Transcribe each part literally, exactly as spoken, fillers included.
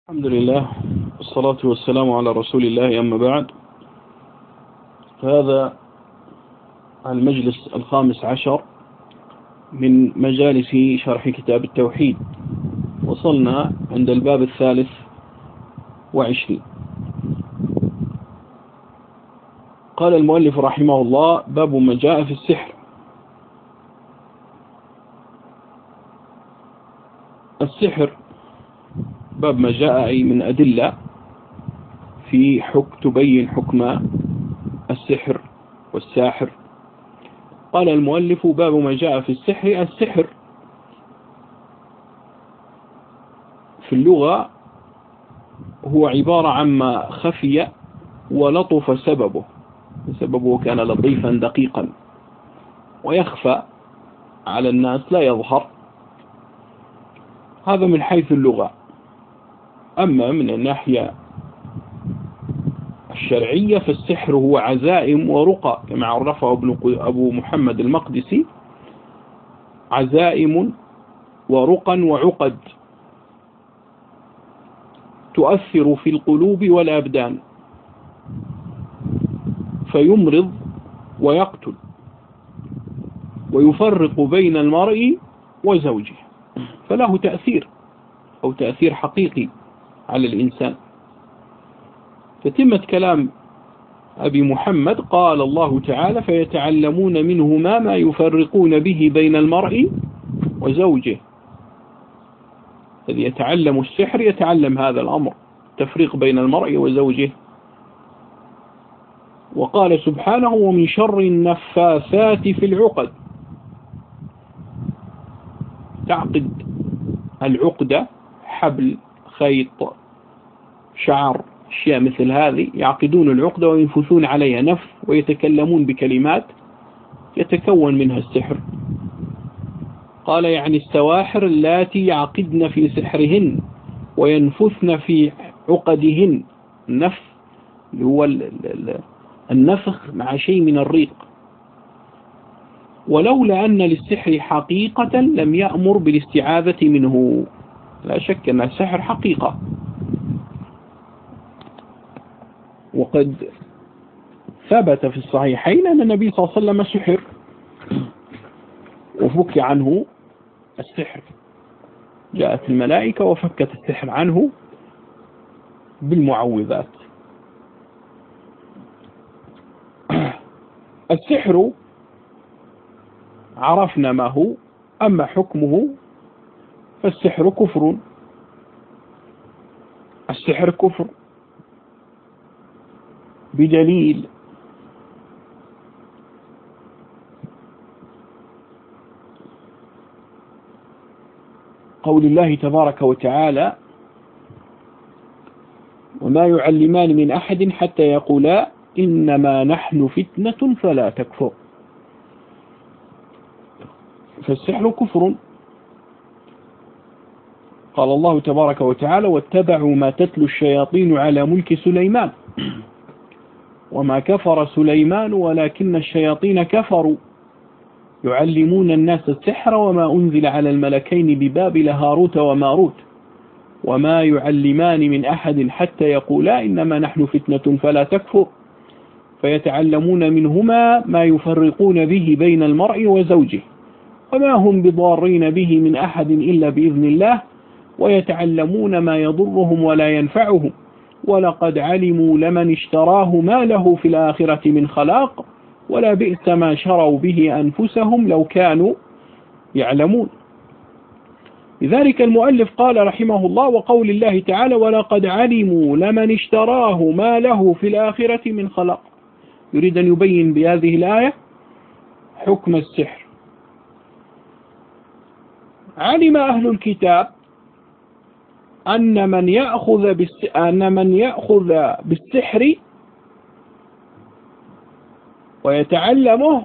الحمد لله والصلاة والسلام على رسول الله، أما بعد. هذا المجلس الخامس عشر من مجالس شرح كتاب التوحيد. وصلنا عند الباب الثالث وعشرين. قال المؤلف رحمه الله: باب ما جاء في السحر. السحر باب ما جاء أي من أدلة في حكم تبين حكم السحر والساحر. قال المؤلف: باب ما جاء في السحر. السحر في اللغة هو عبارة عما خفي ولطف سببه سببه كان لطيفا دقيقا ويخفى على الناس لا يظهر. هذا من حيث اللغة. أما من الناحية الشرعية فالسحر هو عزائم ورقى، كما عرفه ابن أبو محمد المقدسي: عزائم ورقى وعقد تؤثر في القلوب والأبدان فيمرض ويقتل ويفرق بين المرء وزوجه، فله تأثير أو تأثير حقيقي على الإنسان. فتمت كلام أبي محمد: قال الله تعالى: فيتعلمون منهما ما يفرقون به بين المرء وزوجه. الذي يتعلم السحر يتعلم هذا الأمر، تفريق بين المرء وزوجه. وقال سبحانه: ومن شر النفاثات في العقد. تعقد العقدة حبل، خيط، شعر، أشياء مثل هذه، يعقدون العقدة وينفثون عليها نفث ويتكلمون بكلمات يتكون منها السحر. قال: يعني السواحر اللاتي يعقدن في سحرهن وينفثن في عقدهن. النفث هو النفخ مع شيء من الريق. ولولا أن للسحر حقيقة لم يأمر بالاستعاذة منه. لا شك أن السحر حقيقة، وقد ثبت في الصحيحين أن النبي صلى الله عليه وسلم سحر وفك عنه السحر. جاءت الملائكة وفكت السحر عنه بالمعوذات. السحر عرفنا ما هو. أما حكمه فالسحر كفر. السحر كفر بدليل قول الله تبارك وتعالى: وما يعلمان من أحد حتى يقولا إنما نحن فتنة فلا تكفر. فالسحر كفر. قال الله تبارك وتعالى: واتبعوا ما تتلو الشياطين على ملك سليمان وما كفر سليمان ولكن الشياطين كفروا يعلمون الناس السحر وما أنزل على الملكين ببابل هاروت وماروت وما يعلمان من أحد حتى يقولا إنما نحن فتنة فلا تكفر فيتعلمون منهما ما يفرقون به بين المرء وزوجه وما هم بضارين به من أحد إلا بإذن الله ويتعلمون ما يضرهم ولا ينفعهم ولقد علموا لمن اشتراه ما له في الآخرة من خلاق ولا بئس ما شروا به أنفسهم لو كانوا يعلمون. لذلك المؤلف قال رحمه الله: وقول الله تعالى: ولقد علموا لمن اشتراه ما له في الآخرة من خلاق. يريد أن يبين بهذه الآية حكم السحر. علم أهل الكتاب أن من يأخذ بالس... أن من يأخذ بالسحر ويتعلمه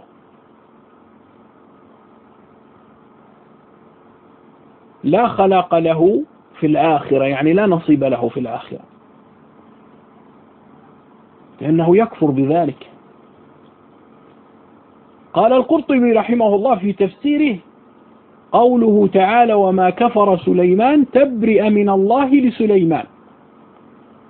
لا خلاق له في الآخرة، يعني لا نصيب له في الآخرة، لأنه يكفر بذلك. قال القرطبي رحمه الله في تفسيره: قوله تعالى: وما كفر سليمان تبرئ من الله لسليمان.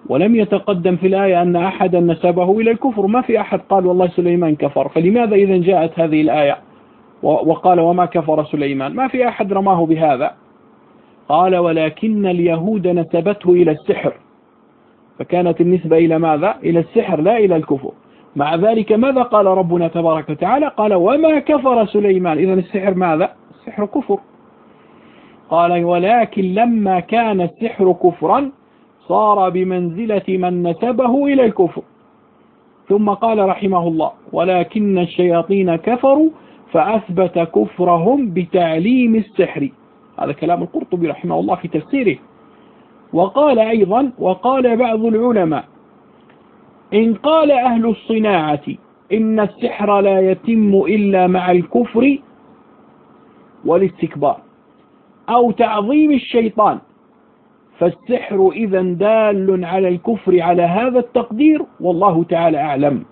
ولم يتقدم في الآية أن أحدا نسبه إلى الكفر. ما في أحد قال والله سليمان كفر، فلماذا إذا جاءت هذه الآية وقال وما كفر سليمان؟ ما في أحد رماه بهذا. قال ولكن اليهود نسبته إلى السحر، فكانت النسبة إلى ماذا؟ إلى السحر لا إلى الكفر. مع ذلك ماذا قال ربنا تبارك وتعالى؟ قال وما كفر سليمان. إذن السحر ماذا؟ السحر كفر. قال ولكن لما كان السحر كفرا صار بمنزلة من نسبه إلى الكفر. ثم قال رحمه الله ولكن الشياطين كفروا فأثبت كفرهم بتعليم السحر. هذا كلام القرطبي رحمه الله في تفسيره. وقال أيضا وقال بعض العلماء إن قال أهل الصناعة إن السحر لا يتم إلا مع الكفر والاستكبار أو تعظيم الشيطان فالسحر إذا دال على الكفر على هذا التقدير، والله تعالى أعلم.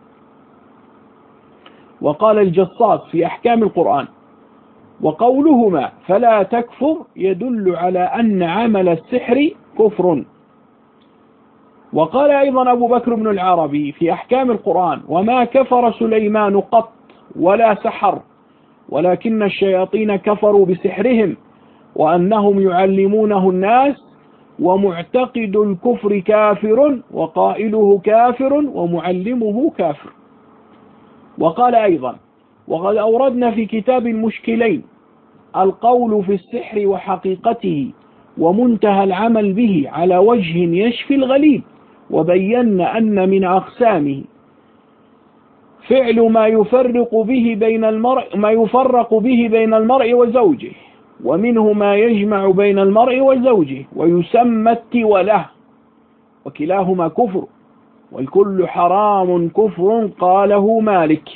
وقال الجصاص في أحكام القرآن وقولهما فلا تكفر يدل على أن عمل السحر كفر. وقال أيضا أبو بكر بن العربي في أحكام القرآن وما كفر سليمان قط ولا سحر ولكن الشياطين كفروا بسحرهم وأنهم يعلمونه الناس ومعتقد الكفر كافر وقائله كافر ومعلمه كافر. وقال أيضا وقد أوردنا في كتاب المشكلين القول في السحر وحقيقته ومنتهى العمل به على وجه يشفي الغليل، وبينا أن من أقسامه فعل ما يفرق به بين المرء ما يفرق به بين المرء وزوجه، ومنه ما يجمع بين المرء وزوجه ويسمى التوله، وكلاهما كفر والكل حرام كفر قاله مالك،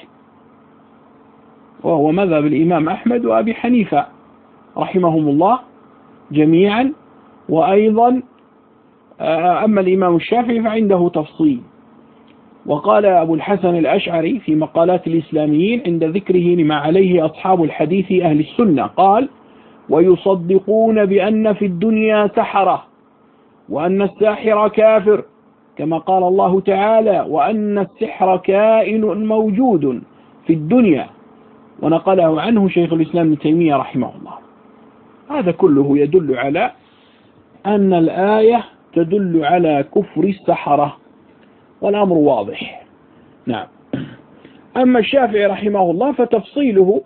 وهو مذهب الإمام أحمد وأبي حنيفة رحمهم الله جميعا. وأيضا أما الإمام الشافعي فعنده تفصيل. وقال أبو الحسن الأشعري في مقالات الإسلاميين عند ذكره لما عليه أصحاب الحديث أهل السنة قال ويصدقون بأن في الدنيا سحرة وأن الساحر كافر كما قال الله تعالى وأن السحر كائن موجود في الدنيا، ونقله عنه شيخ الإسلام ابن تيمية رحمه الله. هذا كله يدل على أن الآية تدل على كفر السحرة، والأمر واضح. نعم. أما الشافعي رحمه الله فتفصيله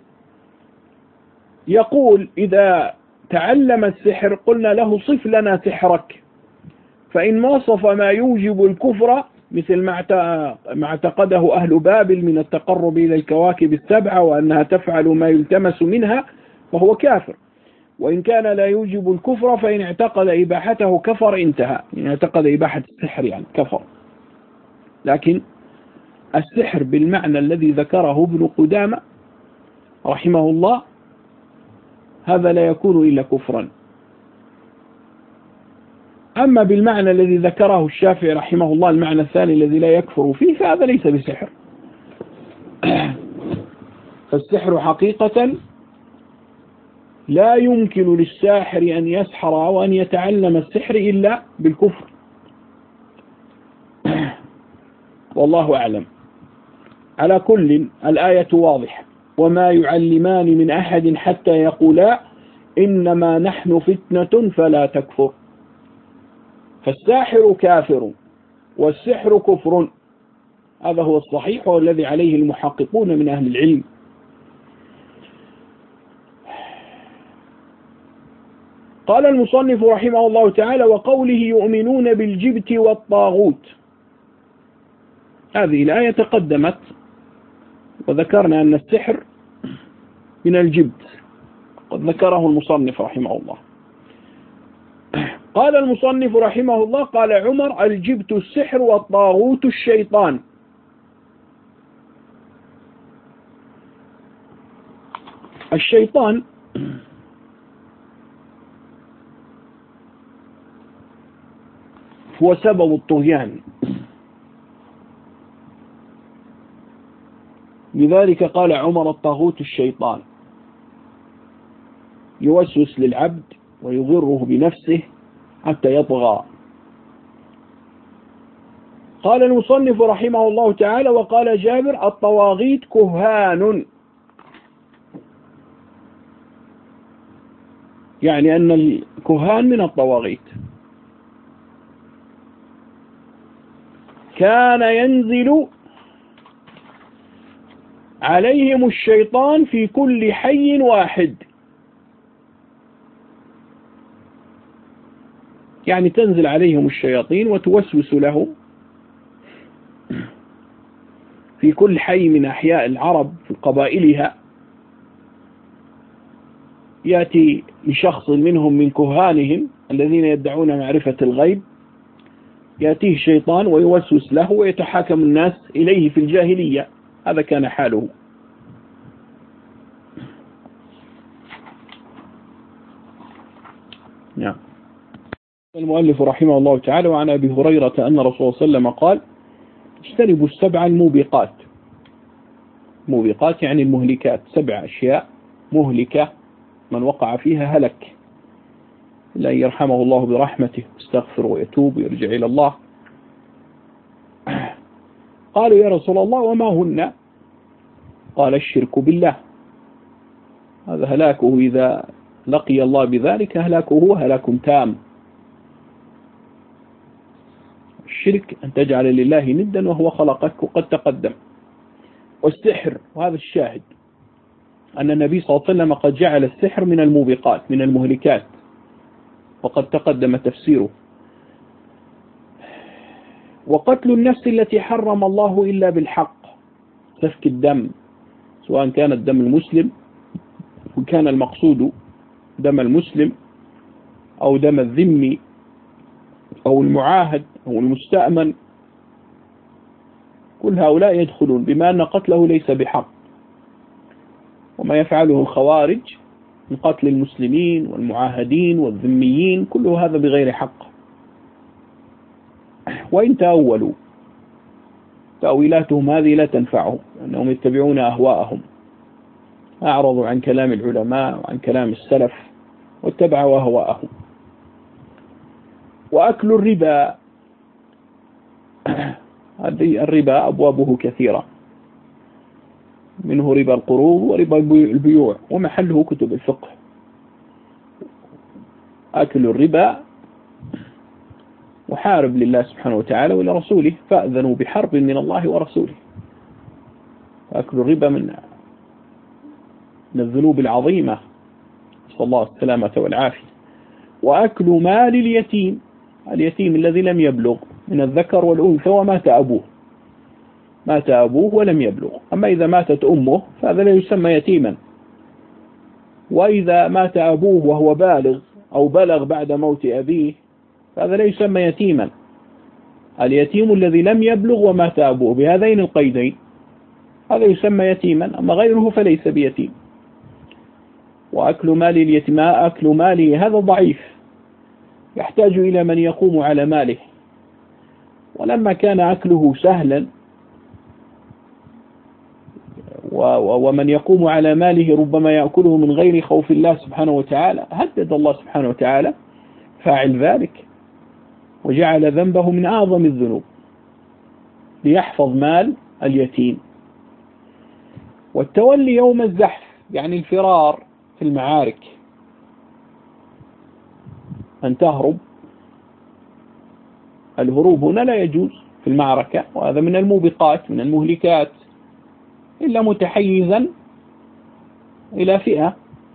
يقول إذا تعلم السحر قلنا له صف لنا سحرك، فإن وصف ما يوجب الكفر مثل ما اعتقده أهل بابل من التقرب إلى الكواكب السبعة وأنها تفعل ما يلتمس منها فهو كافر، وإن كان لا يوجب الكفر فإن اعتقد إباحته كفر انتهى. إن اعتقد إباحة السحر يعني كفر. لكن السحر بالمعنى الذي ذكره ابن قدامة رحمه الله هذا لا يكون إلا كفرا. أما بالمعنى الذي ذكره الشافعي رحمه الله المعنى الثاني الذي لا يكفر فيه فهذا ليس بسحر. فالسحر حقيقة لا يمكن للساحر أن يسحر أو أن يتعلم السحر إلا بالكفر، والله أعلم. على كل الآية واضحة وما يعلمان من أحد حتى يقولا إنما نحن فتنة فلا تكفر. فالساحر كافر والسحر كفر، هذا هو الصحيح والذي عليه المحققون من أهل العلم. قال المصنف رحمه الله تعالى وقوله يؤمنون بالجبت والطاغوت، هذه الآية تقدمت وذكرنا أن السحر من الجبت، قد ذكره المصنف رحمه الله. قال المصنف رحمه الله قال عمر الجبت السحر والطاغوت الشيطان. الشيطان هو سبب الطغيان، لذلك قال عمر الطاغوت الشيطان يوسوس للعبد ويضره بنفسه حتى يطغى. قال المصنف رحمه الله تعالى: وقال جابر: الطواغيت كهان، يعني أن الكهان من الطواغيت. كان ينزل عليهم الشيطان في كل حي واحد، يعني تنزل عليهم الشياطين وتوسوس لهم في كل حي من أحياء العرب في قبائلها. يأتي لشخص منهم من كهانهم الذين يدعون معرفة الغيب، يأتيه الشيطان ويوسوس له ويتحاكم الناس إليه في الجاهلية. هذا كان حاله. نعم. المؤلف رحمه الله تعالى: وعن أبي هريرة أن رسول الله صلى الله عليه وسلم قال: اجتنبوا السبع الموبقات. موبقات يعني المهلكات، سبع أشياء مهلكة من وقع فيها هلك، لا يرحمه الله برحمته، يستغفر ويتوب ويرجع إلى الله. قالوا: يا رسول الله وما هن؟ قال: الشرك بالله، هذا هلاكه إذا لقي الله بذلك، هلاكه هلاك تام. الشرك أن تجعل لله ندا وهو خلقك، وقد تقدم. والسحر، وهذا الشاهد أن النبي صلى الله عليه وسلم قد جعل السحر من الموبقات من المهلكات، وقد تقدم تفسيره. وقتل النفس التي حرم الله إلا بالحق، سفك الدم، سواء كان الدم المسلم وكان المقصود دم المسلم أو دم الذمي أو المعاهد أو المستأمن، كل هؤلاء يدخلون بما أن قتله ليس بحق. وما يفعله الخوارج من قتل المسلمين والمعاهدين والذميين كل هذا بغير حق. وإن تأولوا، تأويلاتهم هذه لا تنفعهم، لأنهم يتبعون أهواءهم، أعرضوا عن كلام العلماء وعن كلام السلف واتبعوا أهواءهم. وأكل الربا، الربا أبوابه كثيرة، منه ربا القروض وربا البيوع، ومحله كتب الفقه. أكل الربا وحارب لله سبحانه وتعالى ولرسوله، فأذنوا بحرب من الله ورسوله. أكل الربا من من الذنوب العظيمة، صلى الله السلامة والعافية. وأكل مال اليتيم، اليتيم الذي لم يبلغ من الذكر والأنثى ومات أبوه، مات أبوه ولم يبلغ. أما إذا ماتت أمه فهذا لا يسمى يتيما. وإذا مات أبوه وهو بالغ أو بلغ بعد موت أبيه فهذا لا يسمى يتيما. اليتيم الذي لم يبلغ ومات أبوه بهذين القيدين هذا يسمى يتيما، أما غيره فليس بيتيم. وأكل مال اليتيم، أكل ماله هذا ضعيف، يحتاج إلى من يقوم على ماله. ولما كان أكله سهلا ومن يقوم على ماله ربما يأكله من غير خوف الله سبحانه وتعالى، هدد الله سبحانه وتعالى فاعل ذلك وجعل ذنبه من أعظم الذنوب ليحفظ مال اليتيم. والتولي يوم الزحف، يعني الفرار في المعارك، أن تهرب. الهروب هنا لا يجوز في المعركة، وهذا من الموبقات من المهلكات، إلا متحيزا إلى فئة.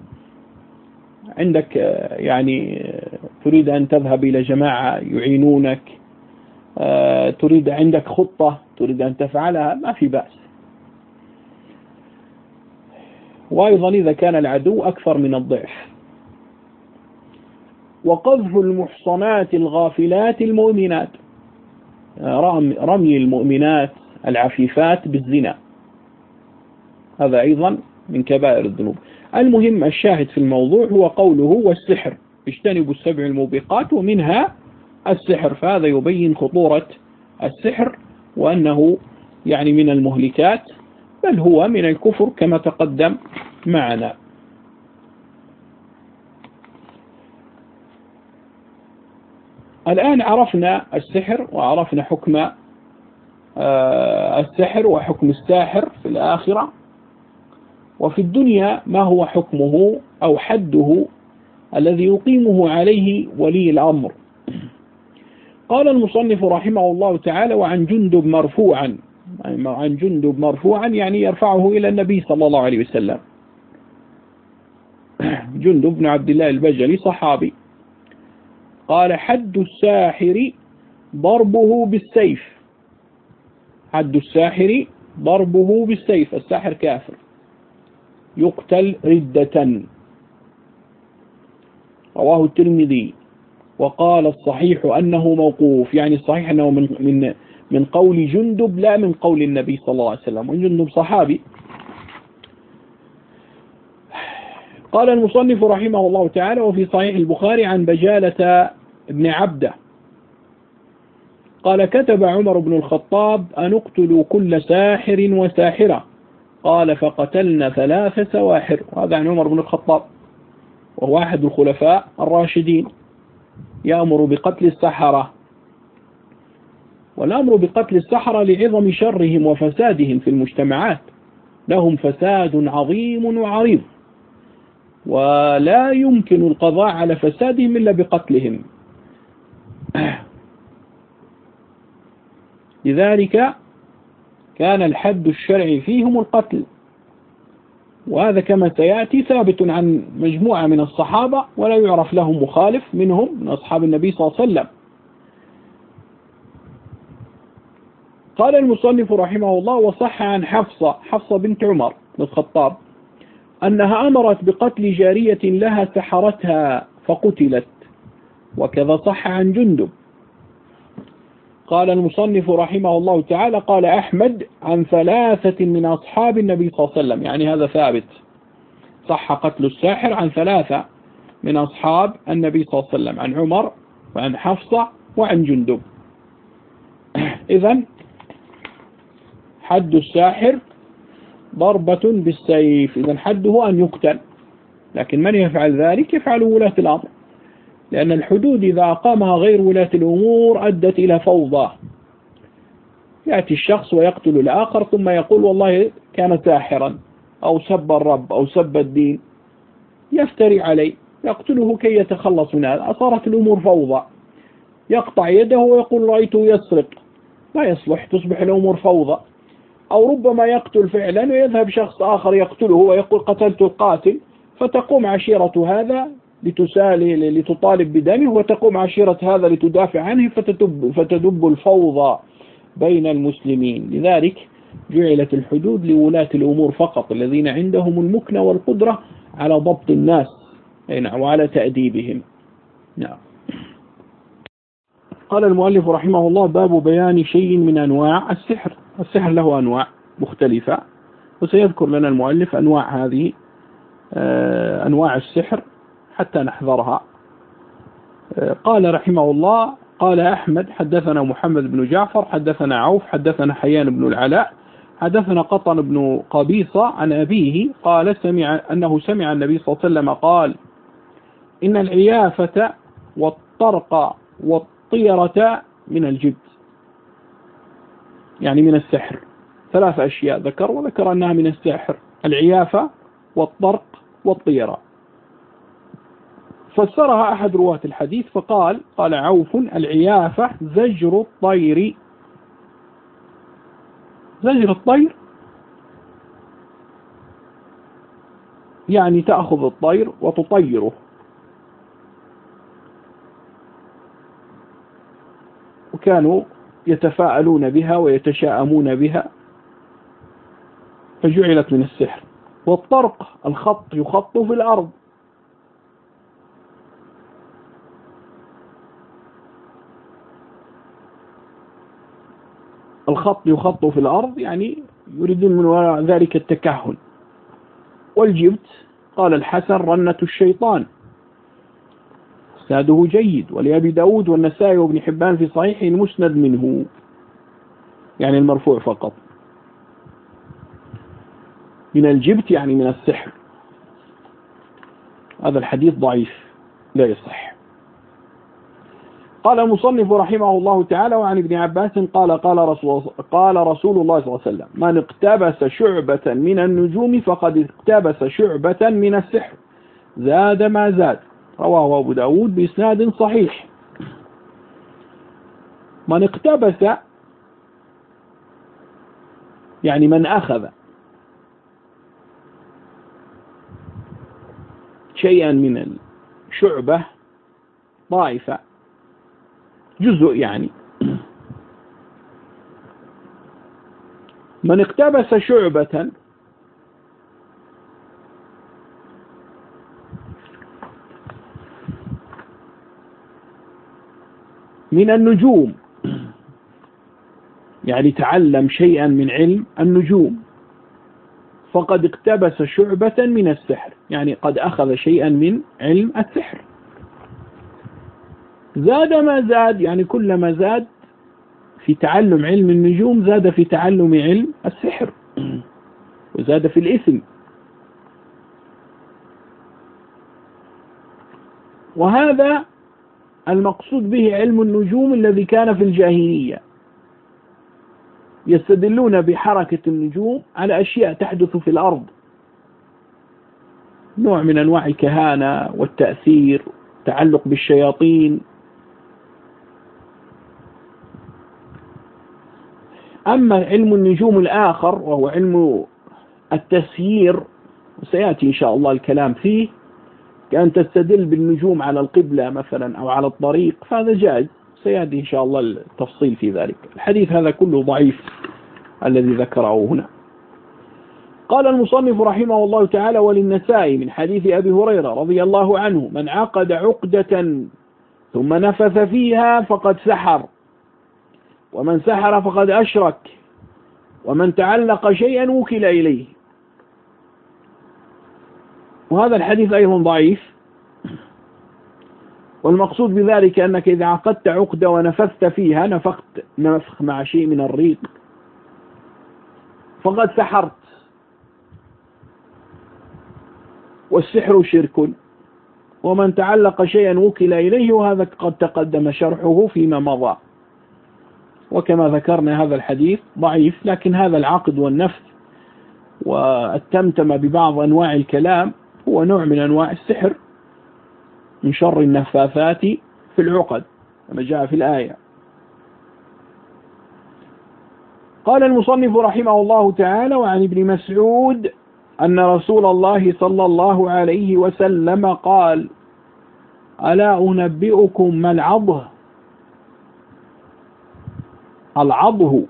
عندك يعني تريد أن تذهب إلى جماعة يعينونك، تريد عندك خطة تريد أن تفعلها، ما في بأس. وأيضا إذا كان العدو أكثر من الضعف. وقذف المحصنات الغافلات المؤمنات، رمي المؤمنات العفيفات بالزنا، هذا أيضا من كبائر الذنوب. المهم الشاهد في الموضوع هو قوله والسحر، اجتنبوا السبع الموبقات ومنها السحر. فهذا يبين خطورة السحر وأنه يعني من المهلكات، بل هو من الكفر كما تقدم معنا. الآن عرفنا السحر وعرفنا حكم السحر وحكم الساحر في الآخرة، وفي الدنيا ما هو حكمه أو حده الذي يقيمه عليه ولي الأمر. قال المصنف رحمه الله تعالى: وعن جندب مرفوعا، عن جندب مرفوعا يعني يرفعه إلى النبي صلى الله عليه وسلم. جندب بن عبد الله البجلي صحابي، قال: حد الساحر ضربه بالسيف. حد الساحر ضربه بالسيف، الساحر كافر يقتل ردة. رواه الترمذي. وقال الصحيح أنه موقوف، يعني الصحيح أنه من من من قول جندب لا من قول النبي صلى الله عليه وسلم، وجندب صحابي. قال المصنف رحمه الله تعالى: وفي صحيح البخاري عن بجالة بن عبده قال: كتب عمر بن الخطاب أن اقتلوا كل ساحر وساحرة. قال: فقتلنا ثلاث سواحر. وهذا عن عمر بن الخطاب، وهو أحد الخلفاء الراشدين، يأمر بقتل السحرة. والأمر بقتل السحرة لعظم شرهم وفسادهم في المجتمعات، لهم فساد عظيم وعريض، ولا يمكن القضاء على فسادهم إلا بقتلهم. لذلك كان الحد الشرعي فيهم القتل، وهذا كما سيأتي ثابت عن مجموعة من الصحابة، ولا يعرف لهم مخالف منهم من أصحاب النبي صلى الله عليه وسلم. قال المصنف رحمه الله: وصح عن حفصة حفصة بنت عمر بن الخطاب أنها أمرت بقتل جارية لها سحرتها فقتلت، وكذا صح عن جندب. قال المصنف رحمه الله تعالى: قال أحمد عن ثلاثة من أصحاب النبي صلى الله عليه وسلم، يعني هذا ثابت، صح قتل الساحر عن ثلاثة من أصحاب النبي صلى الله عليه وسلم، عن عمر وعن حفصة وعن جندب. إذن حد الساحر ضربة بالسيف، إذن حده أن يقتل، لكن من يفعل ذلك؟ يفعل ولاة الأمر، لأن الحدود إذا أقامها غير ولاة الأمور أدت إلى فوضى. يأتي الشخص ويقتل الآخر ثم يقول والله كان ساحرا أو سب الرب أو سب الدين، يفتري عليه، يقتله كي يتخلص من هذا. أصارت الأمور فوضى، يقطع يده ويقول رأيته يسرق، لا يصلح، تصبح الأمور فوضى. أو ربما يقتل فعلا ويذهب شخص آخر يقتله ويقول قتلت القاتل، فتقوم عشيرة هذا لتسالي لتطالب بدمه، وتقوم عشيرة هذا لتدافع عنه، فتدب, فتدب الفوضى بين المسلمين. لذلك جعلت الحدود لولاة الأمور فقط، الذين عندهم المكنة والقدرة على ضبط الناس وعلى تأديبهم. نعم. قال المؤلف رحمه الله: باب بيان شيء من أنواع السحر. السحر له أنواع مختلفة، وسيذكر لنا المؤلف أنواع هذه أنواع السحر حتى نحذرها. قال رحمه الله: قال أحمد حدثنا محمد بن جعفر حدثنا عوف حدثنا حيان بن العلاء حدثنا قطن بن قبيصة عن أبيه قال سمع أنه سمع النبي صلى الله عليه وسلم قال: إن العيافة والطرق والطيرة من الجبت، يعني من السحر. ثلاث أشياء ذكر، وذكر أنها من السحر: العيافة والطرق والطيرة. فسرها أحد رواة الحديث فقال: قال عوف: العيافة زجر الطير. زجر الطير يعني تأخذ الطير وتطيره. وكانوا يتفاءلون بها ويتشاءمون بها، فجعلت من السحر. والطرق الخط يخط في الأرض، الخط يخط في الأرض يعني يريدون من وراء ذلك التكهن. والجبت قال الحسن: رنة الشيطان. إسناده جيد، ولأبي داود والنسائي وابن حبان في صحيح المسند منه، يعني المرفوع فقط. من الجبت يعني من السحر. هذا الحديث ضعيف لا يصح. قال المصنف رحمه الله تعالى: وعن ابن عباس قال قال رسول, قال رسول الله صلى الله عليه وسلم: من اقتبس شعبة من النجوم فقد اقتبس شعبة من السحر زاد ما زاد. رواه أبو داود بإسناد صحيح. من اقتبس يعني من أخذ شيئا من الشعبة، طائفة، جزء يعني، من اقتبس شعبة من النجوم، يعني تعلم شيئا من علم النجوم، فقد اقتبس شعبة من السحر، يعني قد أخذ شيئا من علم السحر. زاد ما زاد، يعني كلما زاد في تعلم علم النجوم زاد في تعلم علم السحر، وزاد في الإثم. وهذا المقصود به علم النجوم الذي كان في الجاهلية، يستدلون بحركة النجوم على أشياء تحدث في الأرض، نوع من أنواع الكهانة والتأثير، تعلق بالشياطين. أما علم النجوم الآخر وهو علم التسيير، سيأتي إن شاء الله الكلام فيه، كأن تستدل بالنجوم على القبلة مثلا أو على الطريق، فهذا جائز، سيأتي إن شاء الله التفصيل في ذلك. الحديث هذا كله ضعيف الذي ذكره هنا. قال المصنف رحمه الله تعالى: وللنسائي من حديث أبي هريرة رضي الله عنه: من عقد عقدة ثم نفث فيها فقد سحر، ومن سحر فقد أشرك، ومن تعلق شيئا وكل إليه. وهذا الحديث أيضا ضعيف، والمقصود بذلك أنك إذا عقدت عقدة ونفثت فيها، نفخت نفخ مع شيء من الريق، فقد سحرت، والسحر شرك. ومن تعلق شيئا وكل إليه، وهذا قد تقدم شرحه فيما مضى. وكما ذكرنا هذا الحديث ضعيف، لكن هذا العقد والنفث والتمتم ببعض أنواع الكلام هو نوع من أنواع السحر، من شر النفاثات في العقد كما جاء في الآية. قال المصنف رحمه الله تعالى: وعن ابن مسعود أن رسول الله صلى الله عليه وسلم قال: ألا أنبئكم ما العضه؟ العضه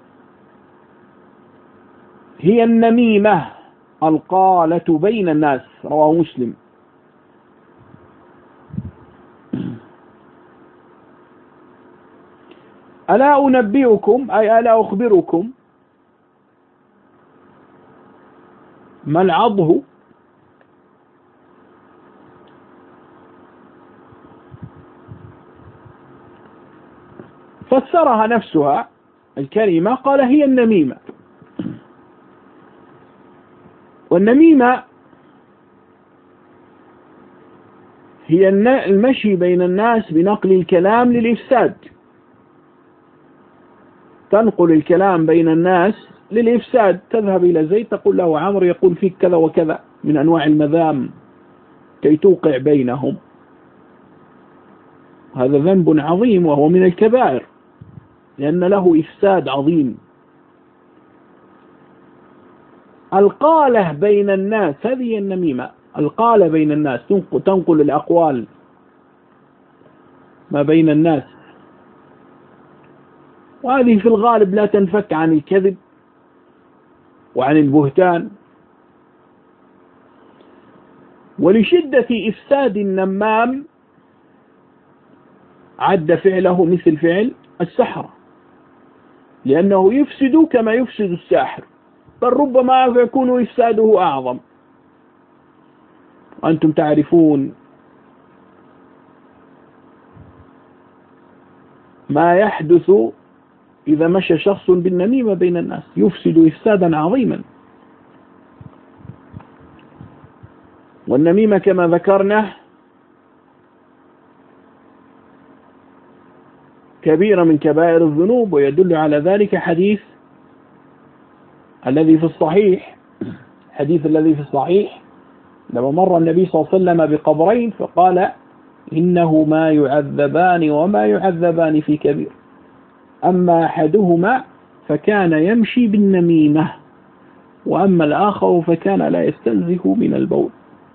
هي النميمة القالة بين الناس. رواه مسلم. ألا أنبئكم أي ألا أخبركم ما العضه؟ فسرها نفسها الكلمة، قال: هي النميمة. والنميمة هي المشي بين الناس بنقل الكلام للإفساد، تنقل الكلام بين الناس للإفساد، تذهب إلى زيد تقول له: عمرو يقول فيك كذا وكذا، من أنواع المذام كي توقع بينهم. هذا ذنب عظيم وهو من الكبائر، لأن له إفساد عظيم. القالة بين الناس هذه النميمة، القالة بين الناس، تنقل الأقوال ما بين الناس، وهذه في الغالب لا تنفك عن الكذب وعن البهتان. ولشدة إفساد النمام عد فعله مثل فعل السحر، لأنه يفسد كما يفسد الساحر، بل ربما يكون إفساده أعظم. وأنتم تعرفون ما يحدث إذا مشى شخص بالنميمة بين الناس، يفسد إفسادا عظيما. والنميمة كما ذكرنا كبيرة من كبائر الذنوب. ويدل على ذلك حديث الذي في الصحيح حديث الذي في الصحيح لما مر النبي صلى الله عليه وسلم بقبرين فقال إنه ما يعذبان وما يعذبان في كبير، أما أحدهما فكان يمشي بالنميمة وأما الآخر فكان لا يستنزه من البول.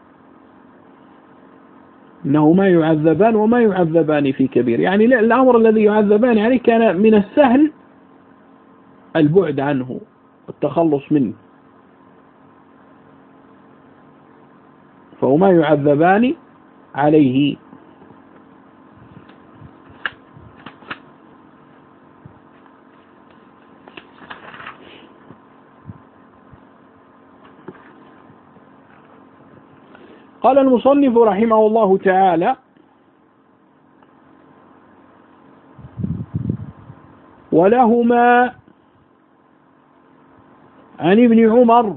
إنه ما يعذبان وما يعذبان في كبير، يعني الأمر الذي يعذبان عليه كان من السهل البعد عنه والتخلص منه، فهما يعذبان عليه. قال المصنف رحمه الله تعالى: ولهما عن ابن عمر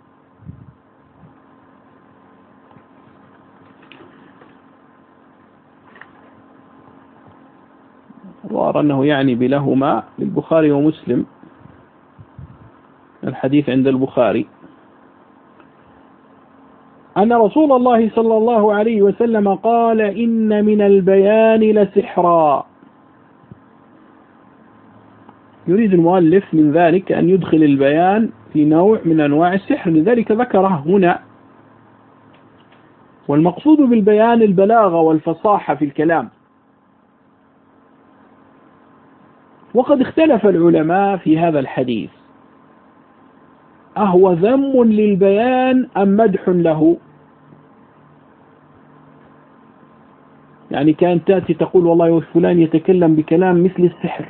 وأرى أنه يعني بلهما للبخاري ومسلم، الحديث عند البخاري، أن رسول الله صلى الله عليه وسلم قال: إن من البيان لسحرا. يريد المؤلف من ذلك أن يدخل البيان في نوع من أنواع السحر، لذلك ذكره هنا. والمقصود بالبيان البلاغة والفصاحة في الكلام. وقد اختلف العلماء في هذا الحديث، أهو ذم للبيان أم مدح له؟ يعني كانت تأتي تقول والله فلان يتكلم بكلام مثل السحر،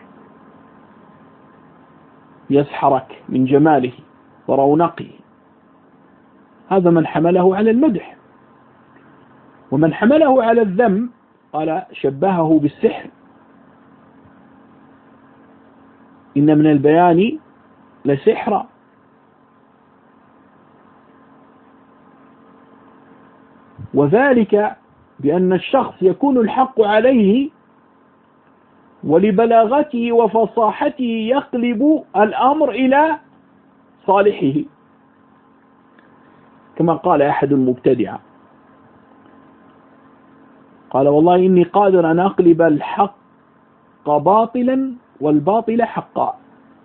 يسحرك من جماله ورونقه، هذا من حمله على المدح. ومن حمله على الذم قال شبهه بالسحر. إن من البيان لسحرا. وذلك بأن الشخص يكون الحق عليه ولبلاغته وفصاحته يقلب الأمر إلى صالحه، كما قال أحد المبتدعة، قال والله إني قادر أن أقلب الحق باطلا والباطل حقا.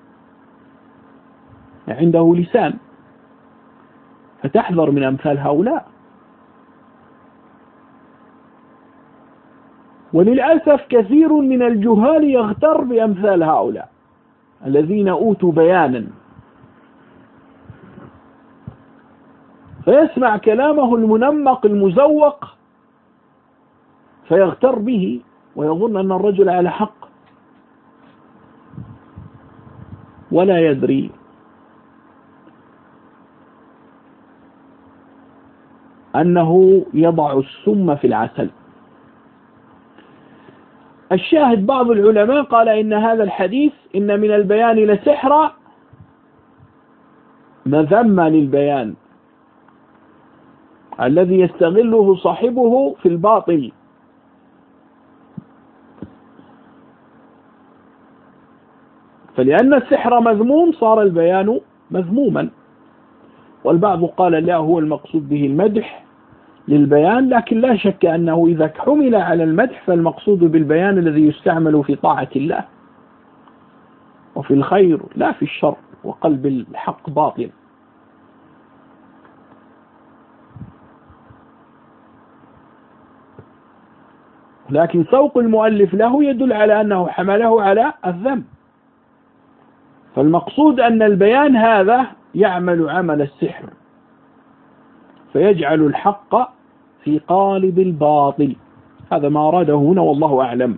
عنده لسان، فتحذر من أمثال هؤلاء. وللأسف كثير من الجهال يغتر بأمثال هؤلاء الذين أوتوا بيانا، فيسمع كلامه المنمق المزوق فيغتر به ويظن أن الرجل على حق ولا يدري أنه يضع السم في العسل. الشاهد بعض العلماء قال إن هذا الحديث إن من البيان لسحرا مذمة للبيان الذي يستغله صاحبه في الباطل. فلأن السحر مذموم صار البيان مذموما. والبعض قال لا، هو المقصود به المدح للبيان، لكن لا شك أنه إذا حمل على المدح فالمقصود بالبيان الذي يستعمل في طاعة الله وفي الخير لا في الشر وقلب الحق باطل. لكن سوق المؤلف له يدل على أنه حمله على الذم. فالمقصود أن البيان هذا يعمل عمل السحر فيجعل الحق في قالب الباطل. هذا ما أراده هنا والله أعلم.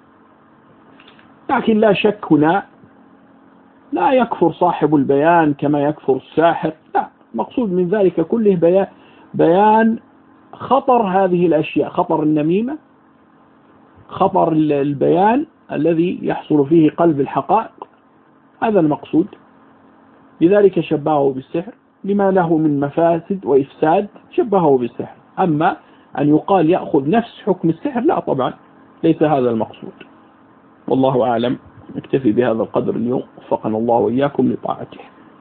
لكن لا شك هنا لا يكفر صاحب البيان كما يكفر الساحر، لا، مقصود من ذلك كله بيان, بيان خطر هذه الأشياء، خطر النميمة، خطر البيان الذي يحصل فيه قلب الحقائق، هذا المقصود. لذلك شبهه بالسحر لما له من مفاسد وإفساد، شبهه بالسحر. أما أن يقال يأخذ نفس حكم السحر لا طبعا، ليس هذا المقصود. والله أعلم. نكتفي بهذا القدر اليوم، وفقنا الله وإياكم لطاعته.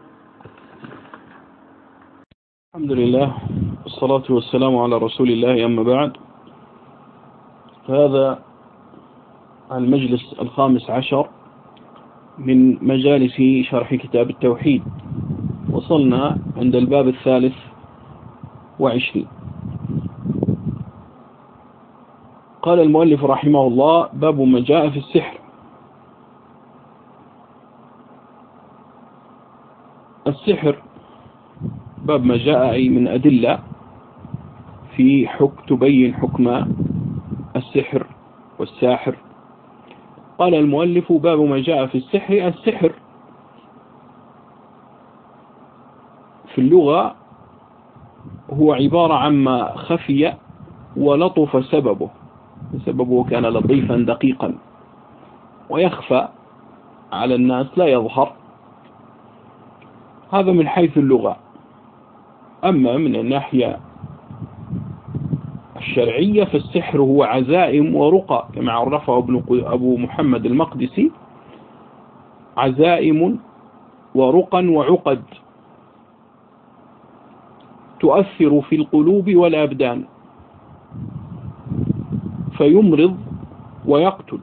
الحمد لله والصلاة والسلام على رسول الله، أما بعد. هذا المجلس الخامس عشر من مجالس شرح كتاب التوحيد. وصلنا عند الباب الثالث وعشرين. قال المؤلف رحمه الله: باب ما جاء في السحر. السحر باب ما جاء أي من أدلة في حكم تبين حكم السحر والساحر. قال المؤلف: باب ما جاء في السحر. السحر في اللغة هو عبارة عما خفي ولطف سببه، سببه كان لطيفا دقيقا ويخفى على الناس لا يظهر. هذا من حيث اللغة. أما من الناحية الشرعية فالسحر هو عزائم ورقى، كما عرفه ابن أبو محمد المقدسي: عزائم ورقى وعقد تؤثر في القلوب والأبدان، فيمرض ويقتل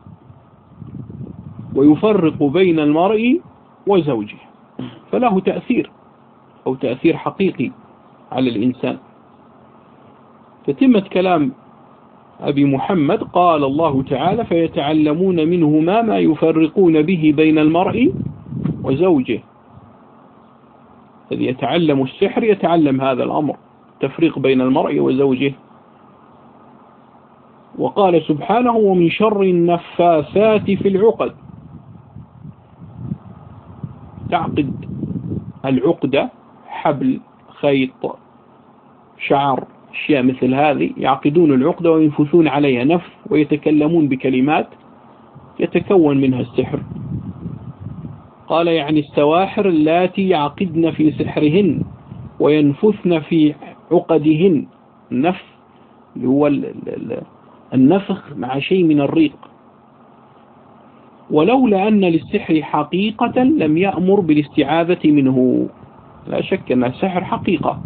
ويفرق بين المرء وزوجه، فله تأثير أو تأثير حقيقي على الإنسان. فتمت كلام أبي محمد: قال الله تعالى: فيتعلمون منهما ما يفرقون به بين المرء وزوجه. الذي يتعلم السحر يتعلم هذا الأمر، تفريق بين المرء وزوجه. وقال سبحانه: ومن شر النفاثات في العقد. تعقد العقدة، حبل، خيط، شعر، أشياء مثل هذه، يعقدون العقدة وينفثون عليها نفث ويتكلمون بكلمات يتكون منها السحر. قال: يعني السواحر اللاتي يعقدن في سحرهن وينفثن في عقدهن. النفث هو النفخ مع شيء من الريق. ولولا أن للسحر حقيقة لم يأمر بالاستعاذة منه. لا شك أن السحر حقيقة،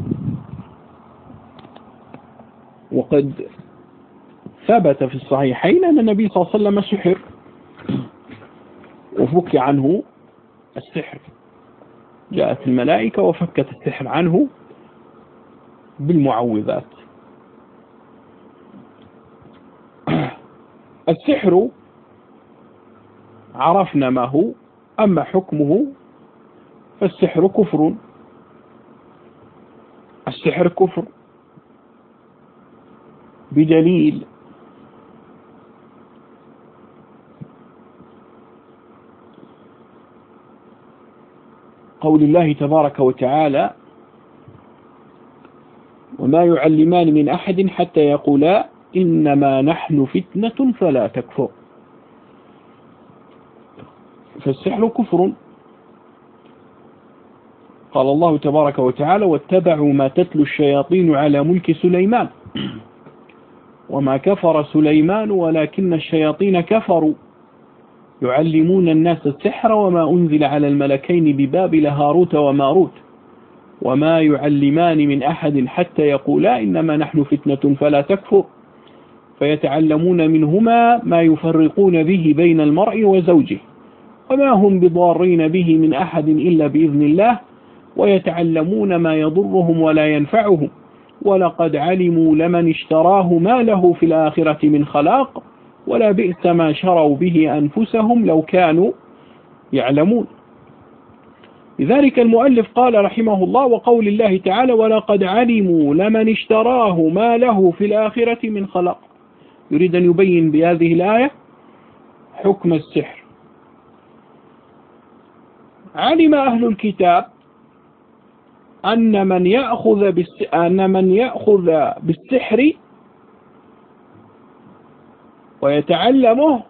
وقد ثبت في الصحيحين أن النبي صلى الله عليه وسلم سحر وفك عنه السحر. جاءت الملائكة وفكت السحر عنه بالمعوذات. السحر عرفنا ما هو. أما حكمه فالسحر كفر. السحر كفر بدليل قول الله تبارك وتعالى: وما يعلمان من أحد حتى يقولا إنما نحن فتنة فلا تكفر. فالسحر كفر. قال الله تبارك وتعالى: واتبعوا ما تتلو الشياطين على ملك سليمان وما كفر سليمان ولكن الشياطين كفروا يعلمون الناس السحر وما أنزل على الملكين ببابل هاروت وماروت وما يعلمان من أحد حتى يقولا إنما نحن فتنة فلا تكفر فيتعلمون منهما ما يفرقون به بين المرء وزوجه وما هم بضارين به من أحد إلا بإذن الله ويتعلمون ما يضرهم ولا ينفعهم ولقد علموا لمن اشتراه ما له في الآخرة من خلاق ولا بئس ما شروا به أنفسهم لو كانوا يعلمون. لذلك المؤلف قال رحمه الله: وقول الله تعالى: ولقد علموا لمن اشتراه ما له في الآخرة من خلاق. يريد أن يبين بهذه الآية حكم السحر. علم أهل الكتاب أن من يأخذ بالس... أن من يأخذ بالسحر ويتعلمه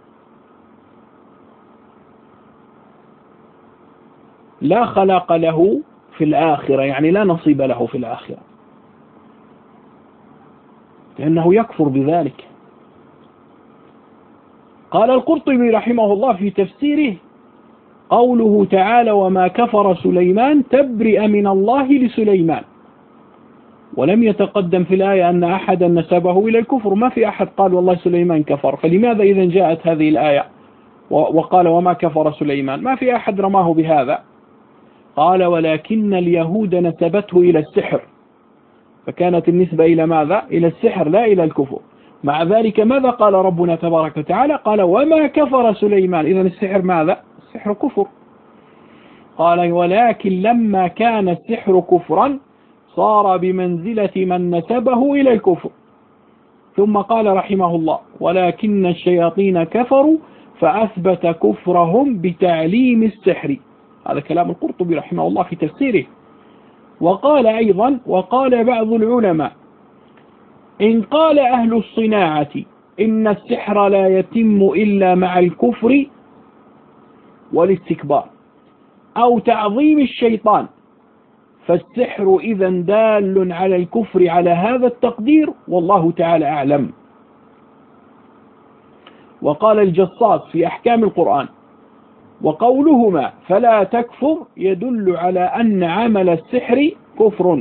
لا خلاق له في الآخرة، يعني لا نصيب له في الآخرة، لأنه يكفر بذلك. قال القرطبي رحمه الله في تفسيره: قوله تعالى: وما كفر سليمان تبرئ من الله لسليمان. ولم يتقدم في الآية أن أحدا نسبه إلى الكفر، ما في أحد قال والله سليمان كفر، فلماذا إذا جاءت هذه الآية وقال وما كفر سليمان؟ ما في أحد رماه بهذا. قال: ولكن اليهود نسبته إلى السحر، فكانت النسبة إلى ماذا؟ إلى السحر لا إلى الكفر. مع ذلك ماذا قال ربنا تبارك وتعالى؟ قال: وما كفر سليمان. إذن السحر ماذا؟ السحر كفر. قال: ولكن لما كان السحر كفرا صار بمنزلة من نسبه إلى الكفر. ثم قال رحمه الله: ولكن الشياطين كفروا فأثبت كفرهم بتعليم السحر. هذا كلام القرطبي رحمه الله في تفسيره. وقال أيضا: وقال بعض العلماء: إن قال أهل الصناعة إن السحر لا يتم إلا مع الكفر والاستكبار أو تعظيم الشيطان، فالسحر إذا دال على الكفر على هذا التقدير، والله تعالى أعلم. وقال الجصاص في أحكام القرآن: وقولهما فلا تكفر يدل على أن عمل السحر كفر.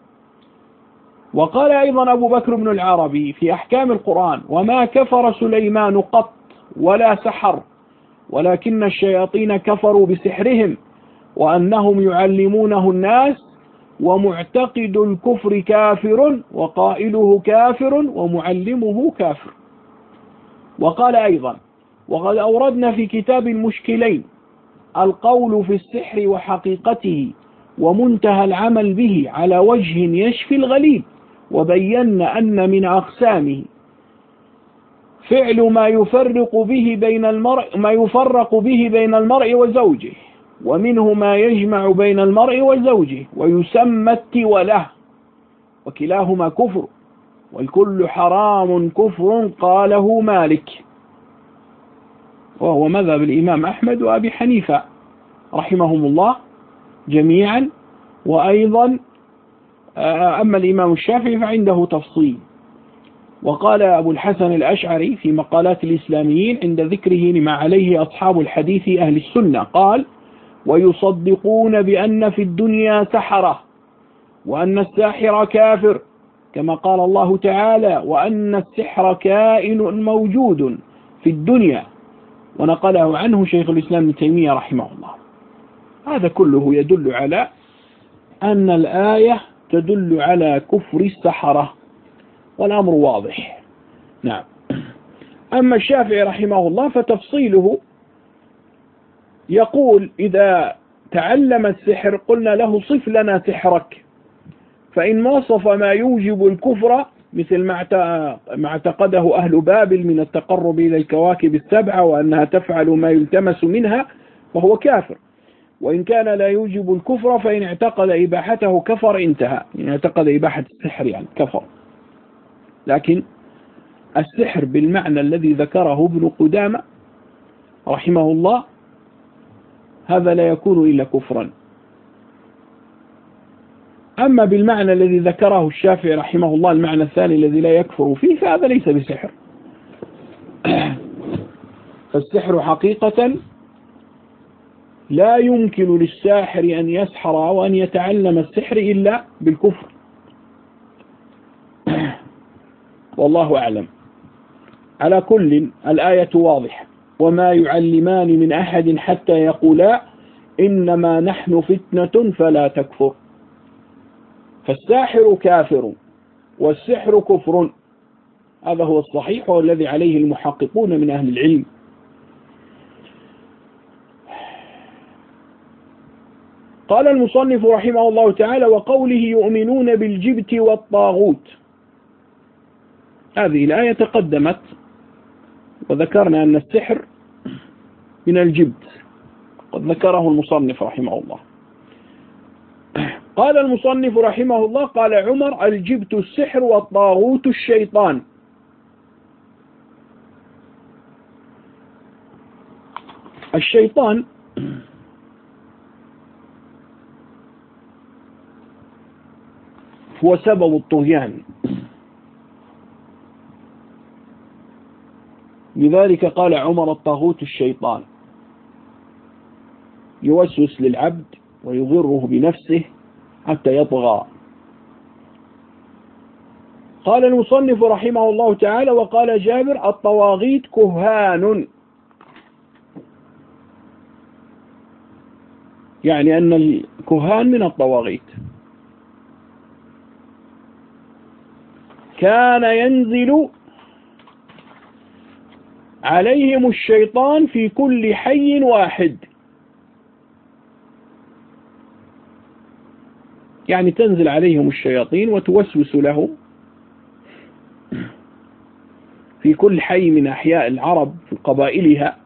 وقال أيضا أبو بكر بن العربي في أحكام القرآن: وما كفر سليمان قط ولا سحر، ولكن الشياطين كفروا بسحرهم وأنهم يعلمونه الناس، ومعتقد الكفر كافر وقائله كافر ومعلمه كافر. وقال أيضا: وقد أوردنا في كتاب المشكلين القول في السحر وحقيقته ومنتهى العمل به على وجه يشفي الغليل، وبينا أن من أقسامه فعل ما يفرق به بين المرء ما يفرق به بين المرء وزوجه، ومنه ما يجمع بين المرء وزوجه ويسمى التولة، وكلاهما كفر، والكل حرام كفر قاله مالك، وهو مذهب الإمام أحمد وأبي حنيفة رحمهم الله جميعا. وأيضا أما الإمام الشافعي فعنده تفصيل. وقال أبو الحسن الأشعري في مقالات الإسلاميين عند ذكره لما عليه أصحاب الحديث أهل السنة قال: ويصدقون بأن في الدنيا سحرة، وأن الساحر كافر، كما قال الله تعالى: وأن السحر كائن موجود في الدنيا، ونقله عنه شيخ الإسلام ابن تيمية رحمه الله. هذا كله يدل على أن الآية تدل على كفر السحرة، والأمر واضح. نعم. أما الشافعي رحمه الله فتفصيله يقول: إذا تعلم السحر قلنا له صف لنا سحرك، فإن وصف ما يوجب الكفر مثل ما اعتقده أهل بابل من التقرب إلى الكواكب السبعة وأنها تفعل ما يلتمس منها فهو كافر، وإن كان لا يوجب الكفر فإن اعتقد إباحته كفر، انتهى. إن اعتقد إباحة السحر يعني كفر. لكن السحر بالمعنى الذي ذكره ابن قدامة رحمه الله هذا لا يكون إلا كفرا. أما بالمعنى الذي ذكره الشافعي رحمه الله المعنى الثاني الذي لا يكفر فيه فهذا ليس بسحر. فالسحر حقيقة لا يمكن للساحر أن يسحر أو أن يتعلم السحر إلا بالكفر، والله أعلم. على كل الآية واضحة: وما يعلمان من أحد حتى يقولا إنما نحن فتنة فلا تكفر. فالساحر كافر والسحر كفر، هذا هو الصحيح والذي عليه المحققون من أهل العلم. قال المصنف رحمه الله تعالى: وقوله يؤمنون بالجبت والطاغوت، هذه الآية تقدمت وذكرنا أن السحر من الجبت، قد ذكره المصنف رحمه الله. قال المصنف رحمه الله: قال عمر: الجبت السحر والطاغوت الشيطان. الشيطان هو سبب الطغيان، لذلك قال عمر: الطاغوت الشيطان يوسوس للعبد ويضره بنفسه حتى يطغى. قال المصنف رحمه الله تعالى: وقال جابر: الطواغيت كهان، يعني أن الكهان من الطواغيت. كان ينزل عليهم الشيطان في كل حي واحد، يعني تنزل عليهم الشياطين وتوسوس لهم في كل حي من أحياء العرب في قبائلها.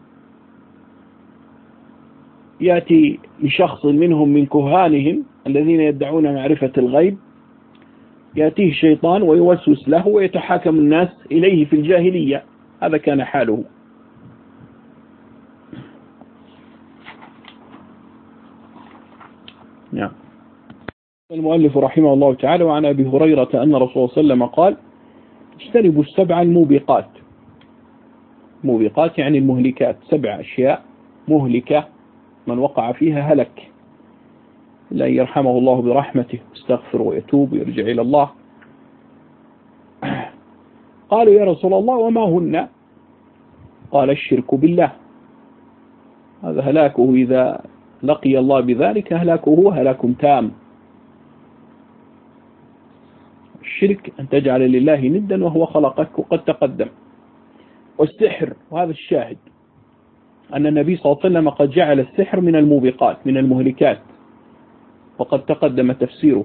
يأتي لشخص منهم من كهانهم الذين يدعون معرفة الغيب، يأتيه الشيطان ويوسوس له ويتحاكم الناس إليه في الجاهلية. هذا كان حاله. نعم. المؤلف رحمه الله تعالى: وعن أبي هريرة أن رسول الله صلى الله عليه وسلم قال: اجتنبوا السبع الموبقات. موبقات يعني المهلكات، سبع أشياء مهلكة من وقع فيها هلك، إلا أن يرحمه الله برحمته، يستغفر ويتوب ويرجع إلى الله. قالوا: يا رسول الله وما هن؟ قال: الشرك بالله، هذا هلاكه إذا لقي الله بذلك، هلاكه هلاك تام. الشرك أن تجعل لله ندا وهو خلقك، وقد تقدم. والسحر، وهذا الشاهد أن النبي صلى الله عليه وسلم قد جعل السحر من الموبقات من المهلكات، وقد تقدم تفسيره.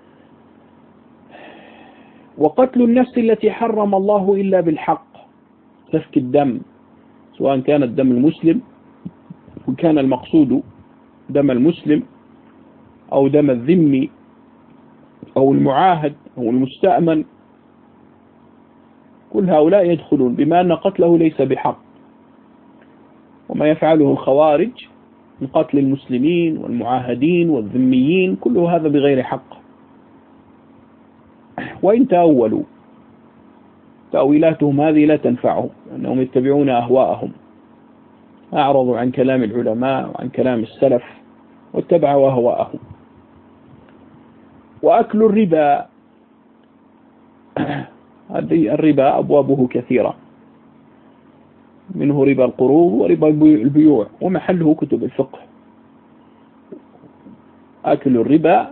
وقتل النفس التي حرم الله إلا بالحق، سفك الدم، سواء كان الدم المسلم وكان المقصود دم المسلم أو دم الذمي أو المعاهد أو المستأمن، كل هؤلاء يدخلون بما أن قتله ليس بحق. وما يفعله الخوارج من قتل المسلمين والمعاهدين والذميين كل هذا بغير حق. وإن تأولوا، تأويلاتهم هذه لا تنفعهم، لأنهم يتبعون أهواءهم، أعرضوا عن كلام العلماء وعن كلام السلف واتبعوا أهواءهم. وأكل الربا، الربا أبوابه كثيرة، منه ربا القروض وربا البيوع، ومحله كتب الفقه. أكل الربا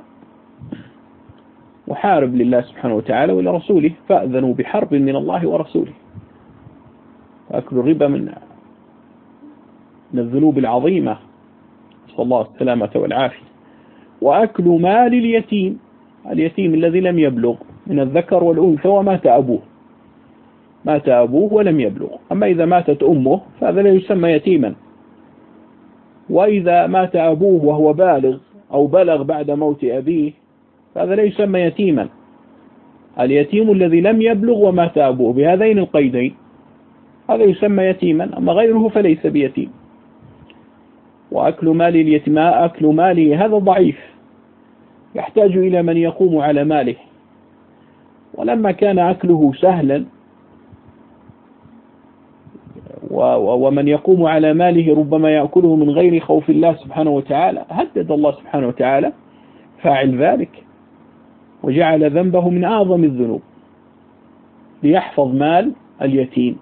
محارب لله سبحانه وتعالى ولرسوله، فأذنوا بحرب من الله ورسوله. أكل الربا من من الذنوب العظيمة، نسأل الله السلامة والعافية. وأكل مال اليتيم، اليتيم الذي لم يبلغ من الذكر والأنثى ومات أبوه، مات أبوه ولم يبلغ. أما إذا ماتت أمه فهذا لا يسمى يتيما. وإذا مات أبوه وهو بالغ أو بلغ بعد موت أبيه فهذا لا يسمى يتيما. اليتيم الذي لم يبلغ ومات أبوه بهذين القيدين هذا يسمى يتيما، أما غيره فليس بيتيم. وأكل مال اليتيم، أكل ماله هذا ضعيف، يحتاج إلى من يقوم على ماله. ولما كان أكله سهلا ومن يقوم على ماله ربما يأكله من غير خوف الله سبحانه وتعالى، هدد الله سبحانه وتعالى فاعل ذلك وجعل ذنبه من أعظم الذنوب ليحفظ مال اليتيم.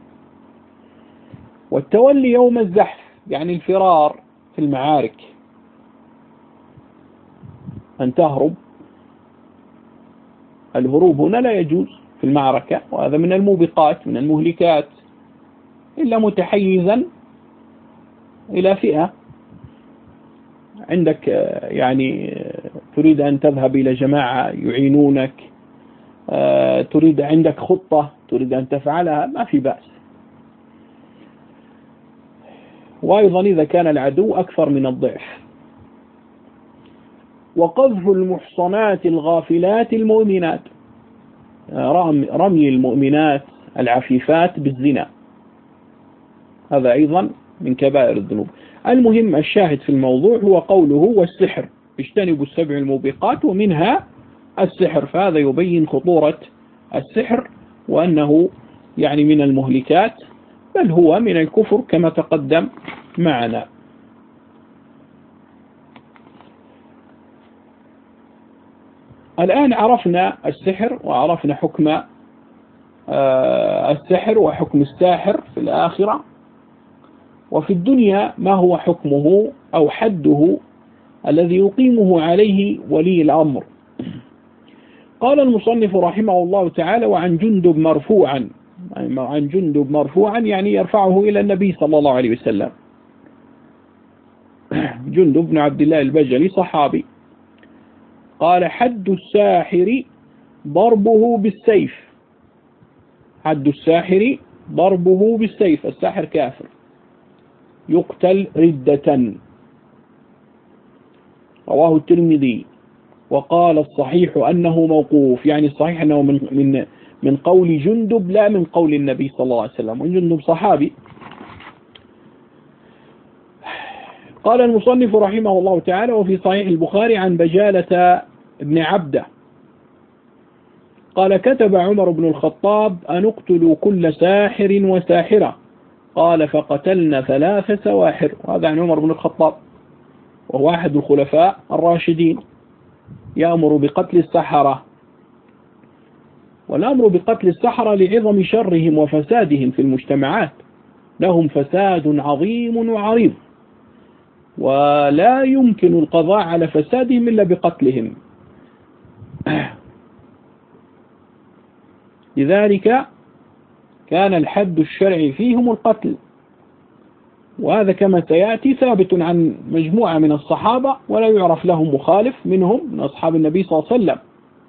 والتولي يوم الزحف، يعني الفرار في المعارك، أن تهرب. الهروب هنا لا يجوز في المعركة، وهذا من الموبقات من المهلكات، إلا متحيزا إلى فئة. عندك يعني تريد أن تذهب إلى جماعة يعينونك، تريد عندك خطة تريد أن تفعلها، ما في بأس. وأيضا إذا كان العدو أكثر من الضعف. وقذف المحصنات الغافلات المؤمنات، رمي المؤمنات العفيفات بالزنا، هذا أيضا من كبائر الذنوب. المهم الشاهد في الموضوع هو قوله والسحر، اجتنبوا السبع الموبقات ومنها السحر. فهذا يبين خطورة السحر وأنه يعني من المهلكات بل هو من الكفر كما تقدم معنا. الآن عرفنا السحر وعرفنا حكم السحر وحكم الساحر في الآخرة، وفي الدنيا ما هو حكمه أو حده الذي يقيمه عليه ولي الأمر. قال المصنف رحمه الله تعالى: وعن جندب مرفوعا، عن جندب مرفوعا يعني يرفعه إلى النبي صلى الله عليه وسلم. جندب بن عبد الله البجلي صحابي، قال: حد الساحر ضربه بالسيف. حد الساحر ضربه بالسيف، الساحر كافر يقتل ردة. رواه الترمذي. وقال الصحيح أنه موقوف، يعني الصحيح أنه من من من قول جندب لا من قول النبي صلى الله عليه وسلم، وجندب صحابي. قال المصنف رحمه الله تعالى: وفي صحيح البخاري عن بجالة بن عبده قال: كتب عمر بن الخطاب أن اقتلوا كل ساحر وساحرة. قال: فقتلنا ثلاث سواحر. وهذا عن عمر بن الخطاب، وهو أحد الخلفاء الراشدين، يأمر بقتل السحرة. والأمر بقتل السحرة لعظم شرهم وفسادهم في المجتمعات، لهم فساد عظيم وعريض، ولا يمكن القضاء على فسادهم إلا بقتلهم. لذلك كان الحد الشرعي فيهم القتل، وهذا كما سيأتي ثابت عن مجموعة من الصحابة، ولا يعرف لهم مخالف منهم من أصحاب النبي صلى الله عليه وسلم.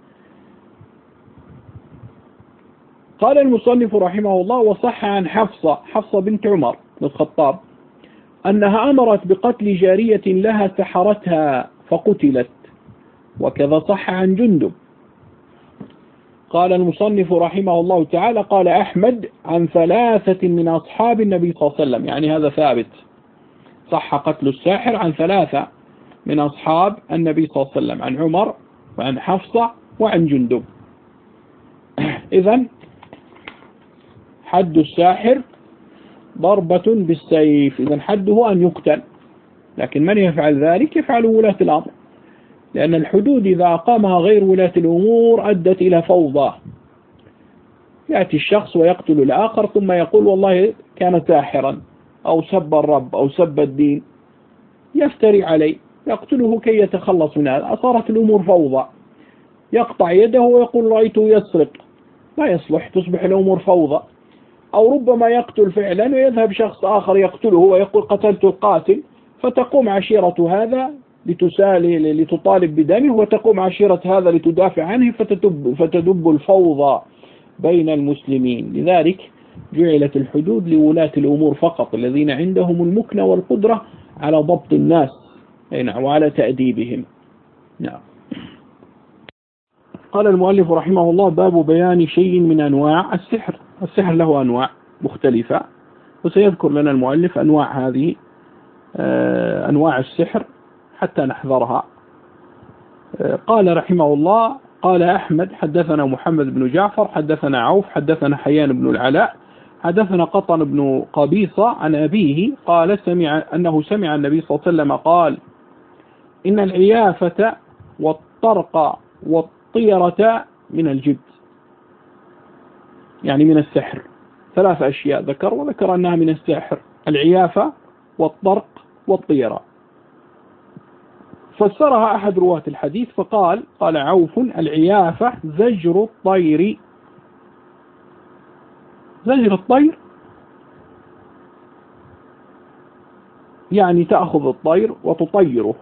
قال المصنف رحمه الله: وصح عن حفصة حفصة بنت عمر بن الخطاب أنها أمرت بقتل جارية لها سحرتها فقتلت، وكذا صح عن جندب. قال المصنف رحمه الله تعالى: قال أحمد عن ثلاثة من أصحاب النبي صلى الله عليه وسلم، يعني هذا ثابت، صح قتل الساحر عن ثلاثة من أصحاب النبي صلى الله عليه وسلم، عن عمر وعن حفصة وعن جندب. إذن حد الساحر ضربة بالسيف، إذن حده أن يقتل، لكن من يفعل ذلك؟ يفعل ولاة الأمر، لأن الحدود إذا أقامها غير ولاة الأمور أدت إلى فوضى. يأتي الشخص ويقتل الآخر ثم يقول والله كان ساحرا أو سب الرب أو سب الدين، يفتري عليه، يقتله كي يتخلص من هذا. أصارت الأمور فوضى، يقطع يده ويقول رأيته يسرق، لا يصلح، تصبح الأمور فوضى. أو ربما يقتل فعلا ويذهب شخص آخر يقتله ويقول قتلت القاتل، فتقوم عشيرة هذا لتسالي لتطالب بدمه، وتقوم عشيرة هذا لتدافع عنه، فتدب, فتدب الفوضى بين المسلمين. لذلك جعلت الحدود لولاة الأمور فقط، الذين عندهم المكنة والقدرة على ضبط الناس وعلى تأديبهم. نعم. قال المؤلف رحمه الله: باب بيان شيء من أنواع السحر. السحر له أنواع مختلفة، وسيذكر لنا المؤلف أنواع هذه أنواع السحر حتى نحذرها. قال رحمه الله: قال أحمد حدثنا محمد بن جعفر حدثنا عوف حدثنا حيان بن العلاء حدثنا قطن بن قبيصة عن أبيه قال سمع أنه سمع النبي صلى الله عليه وسلم قال: إن العيافة والطرق والطيرة من الجبت، يعني من السحر. ثلاث أشياء ذكر، وذكر أنها من السحر: العيافة والطرق والطيرة. فسرها أحد رواة الحديث فقال: قال عوف: العيافة زجر الطير. زجر الطير يعني تأخذ الطير وتطيره.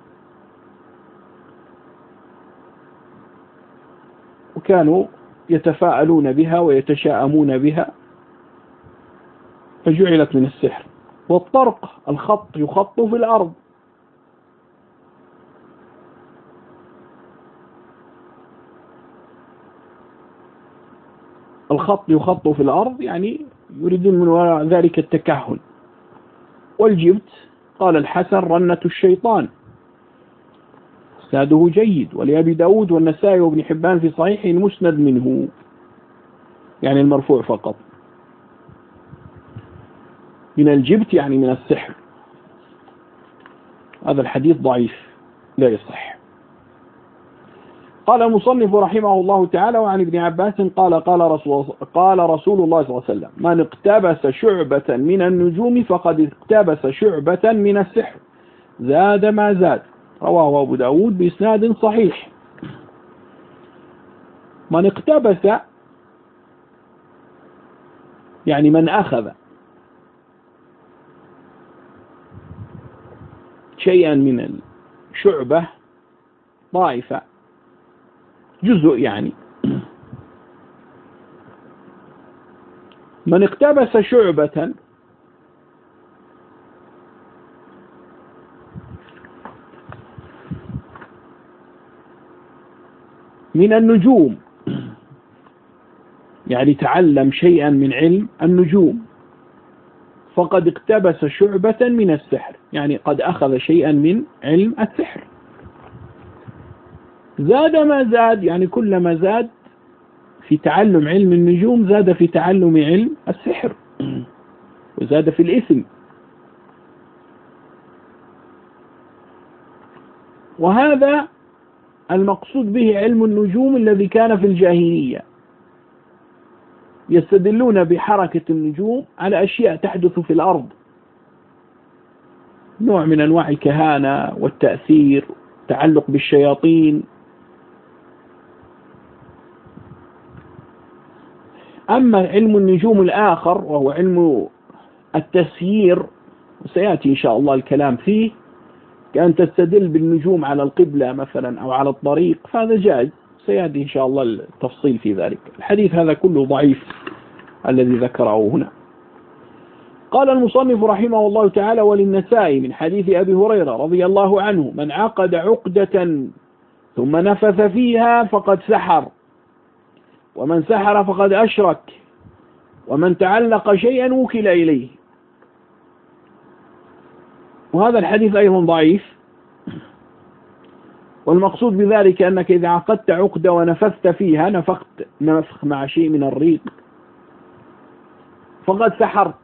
وكانوا يتفاءلون بها ويتشاءمون بها، فجعلت من السحر. والطرق الخط يخط في الأرض، الخط يخط في الأرض يعني يريدون من وراء ذلك التكهن. والجبت قال الحسن: رنة الشيطان. اسناده جيد، ولأبي داود والنسائي وابن حبان في صحيح المسند منه، يعني المرفوع فقط. من الجبت يعني من السحر. هذا الحديث ضعيف لا يصح. قال المصنف رحمه الله تعالى: وعن ابن عباس قال قال رسول, قال رسول الله صلى الله عليه وسلم: من اقتبس شعبة من النجوم فقد اقتبس شعبة من السحر زاد ما زاد. رواه أبو داود بإسناد صحيح. من اقتبس يعني من أخذ شيئا من الشعبة، طائفة، جزء يعني. من اقتبس شعبة من النجوم يعني تعلم شيئا من علم النجوم فقد اقتبس شعبة من السحر، يعني قد أخذ شيئا من علم السحر. زاد ما زاد يعني كلما زاد في تعلم علم النجوم زاد في تعلم علم السحر وزاد في الإثم. وهذا المقصود به علم النجوم الذي كان في الجاهلية، يستدلون بحركة النجوم على أشياء تحدث في الأرض، نوع من أنواع الكهانة والتأثير، تعلق بالشياطين. أما علم النجوم الآخر وهو علم التسيير، وسيأتي إن شاء الله الكلام فيه، كأن تستدل بالنجوم على القبلة مثلا أو على الطريق، فهذا جائز، سيأتي إن شاء الله التفصيل في ذلك. الحديث هذا كله ضعيف الذي ذكره هنا. قال المصنف رحمه الله تعالى: وللنسائي من حديث أبي هريرة رضي الله عنه: من عقد عقدة ثم نفث فيها فقد سحر، ومن سحر فقد أشرك، ومن تعلق شيئا وكل إليه. وهذا الحديث أيضا ضعيف، والمقصود بذلك أنك إذا عقدت عقدة ونفثت فيها، نفخت نفخ مع شيء من الريق، فقد سحرت،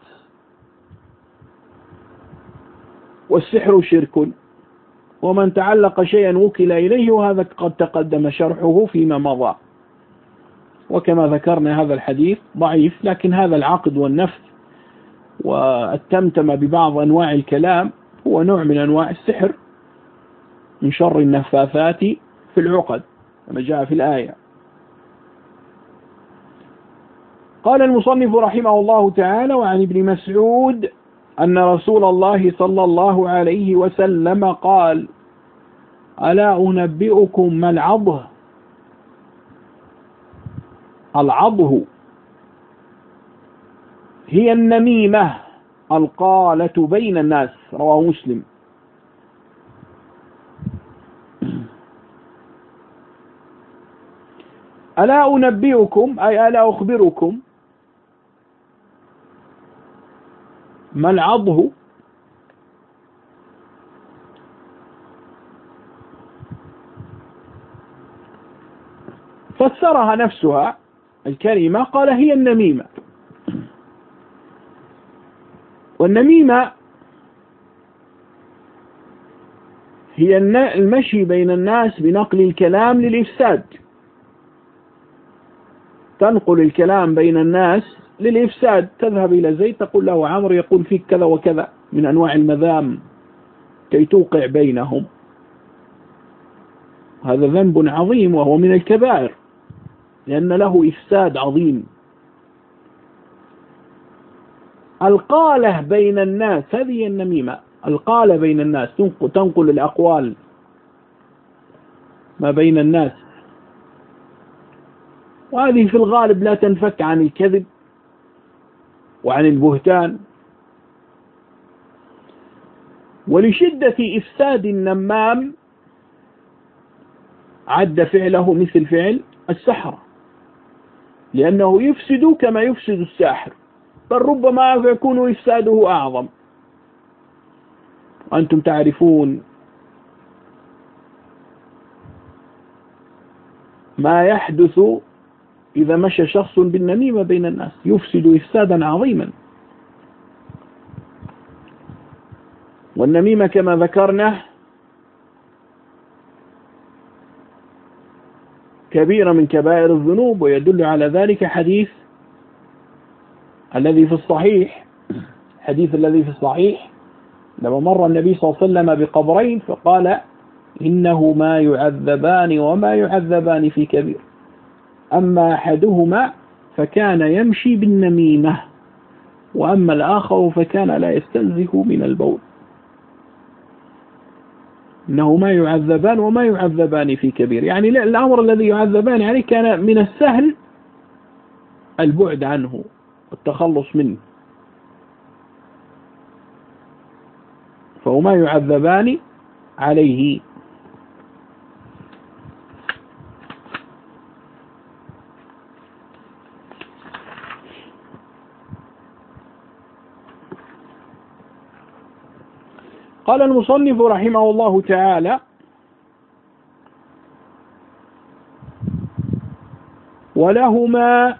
والسحر شرك. ومن تعلق شيئا وكل إليه، وهذا قد تقدم شرحه فيما مضى. وكما ذكرنا هذا الحديث ضعيف، لكن هذا العقد والنفث والتمتم ببعض أنواع الكلام هو نوع من أنواع السحر من شر النفاثات في العقد كما جاء في الآية. قال المصنف رحمه الله تعالى: وعن ابن مسعود أن رسول الله صلى الله عليه وسلم قال: ألا أنبئكم ما العضه؟ العضه هي النميمة القالة بين الناس. رواه مسلم. ألا أنبئكم أي ألا أخبركم ما العضه؟ فسرها نفسها الكلمة، قال: هي النميمة. والنميمة هي المشي بين الناس بنقل الكلام للإفساد، تنقل الكلام بين الناس للإفساد، تذهب إلى زيد تقول له: عمرو يقول فيك كذا وكذا من أنواع المذام كي توقع بينهم. هذا ذنب عظيم وهو من الكبائر، لأن له إفساد عظيم. القالة بين الناس هذه النميمة، القالة بين الناس، تنقل الأقوال ما بين الناس، وهذه في الغالب لا تنفك عن الكذب وعن البهتان. ولشدة إفساد النمام عد فعله مثل فعل السحرة، لأنه يفسد كما يفسد الساحر، بل ربما يكون إفساده أعظم. وأنتم تعرفون ما يحدث إذا مشى شخص بالنميمة بين الناس، يفسد إفسادا عظيما. والنميمة كما ذكرنا كبيرة من كبائر الذنوب، ويدل على ذلك حديث الذي في الصحيح حديث الذي في الصحيح لما مر النبي صلى الله عليه وسلم بقبرين فقال إنهما يعذبان وما يعذبان في كبير، أما أحدهما فكان يمشي بالنميمة وأما الآخر فكان لا يستنزه من البول. إنهما يعذبان وما يعذبان في كبير، يعني الأمر الذي يعذبان عليه كان من السهل البعد عنه والتخلص منه، فهما يعذبان عليه. قال المصنف رحمه الله تعالى: ولهما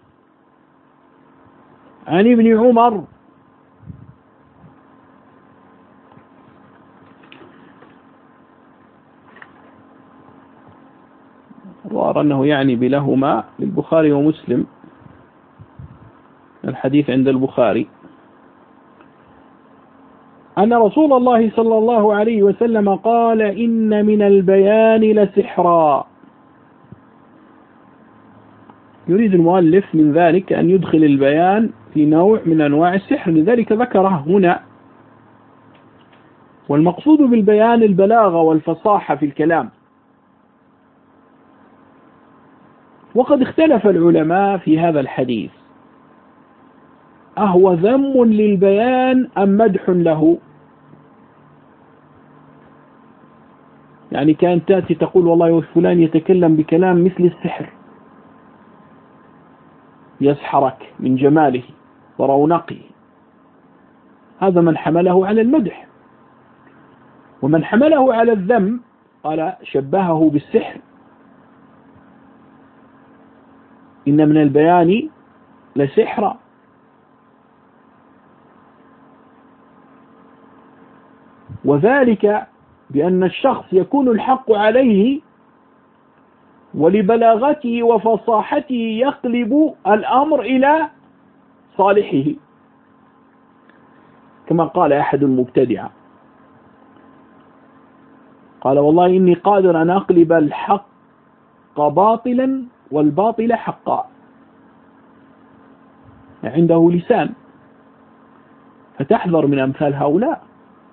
عن ابن عمر وأرى أنه يعني بلهما للبخاري ومسلم، الحديث عند البخاري، أن رسول الله صلى الله عليه وسلم قال: إن من البيان لسحرا. يريد المؤلف من ذلك أن يدخل البيان في نوع من أنواع السحر، لذلك ذكره هنا. والمقصود بالبيان البلاغة والفصاحة في الكلام. وقد اختلف العلماء في هذا الحديث، أهو ذم للبيان أم مدح له؟ يعني كانت تأتي تقول والله فلان يتكلم بكلام مثل السحر، يسحرك من جماله ورونقه، هذا من حمله على المدح. ومن حمله على الذم قال شبهه بالسحر. إن من البيان لسحرا. وذلك بأن الشخص يكون الحق عليه ولبلاغته وفصاحته يقلب الأمر إلى صالحه، كما قال أحد المبتدعة، قال والله إني قادر أن أقلب الحق باطلا والباطل حقا. عنده لسان، فتحذر من أمثال هؤلاء.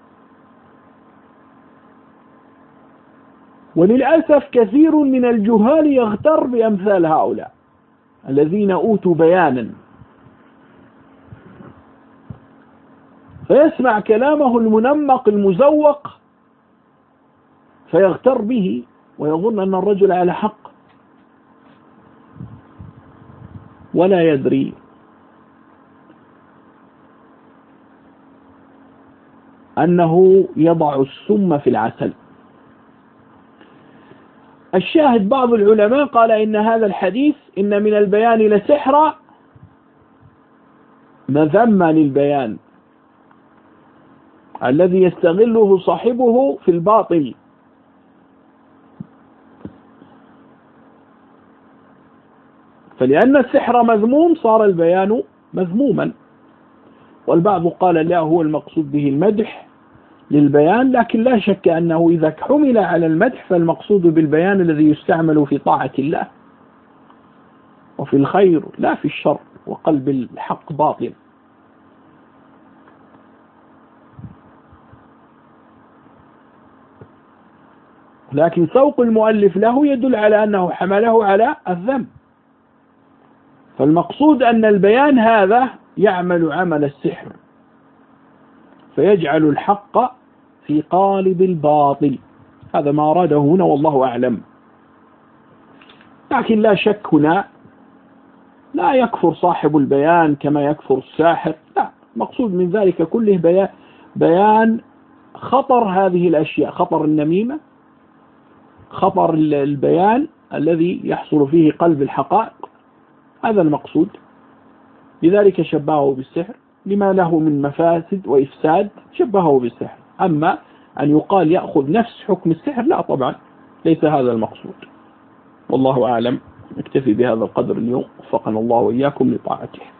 وللأسف كثير من الجهال يغتر بأمثال هؤلاء الذين أوتوا بيانا، فيسمع كلامه المنمق المزوق فيغتر به ويظن أن الرجل على حق ولا يدري أنه يضع السم في العسل. الشاهد بعض العلماء قال إن هذا الحديث إن من البيان لسحرا مذمة للبيان الذي يستغله صاحبه في الباطل. فلأن السحر مذموم صار البيان مذموما. والبعض قال لا، هو المقصود به المدح للبيان، لكن لا شك أنه إذا حمل على المدح فالمقصود بالبيان الذي يستعمل في طاعة الله وفي الخير لا في الشر وقلب الحق باطل. لكن سوق المؤلف له يدل على أنه حمله على الذم. فالمقصود أن البيان هذا يعمل عمل السحر فيجعل الحق في قالب الباطل. هذا ما أراده هنا والله أعلم. لكن لا شك هنا لا يكفر صاحب البيان كما يكفر الساحر، لا، مقصود من ذلك كله بيان, بيان خطر هذه الأشياء، خطر النميمة، خطر البيان الذي يحصل فيه قلب الحقائق، هذا المقصود. لذلك شبهه بالسحر، لما له من مفاسد وإفساد شبهه بالسحر. أما أن يقال يأخذ نفس حكم السحر لا طبعا، ليس هذا المقصود. والله أعلم. نكتفي بهذا القدر اليوم، وفقنا الله وإياكم لطاعته.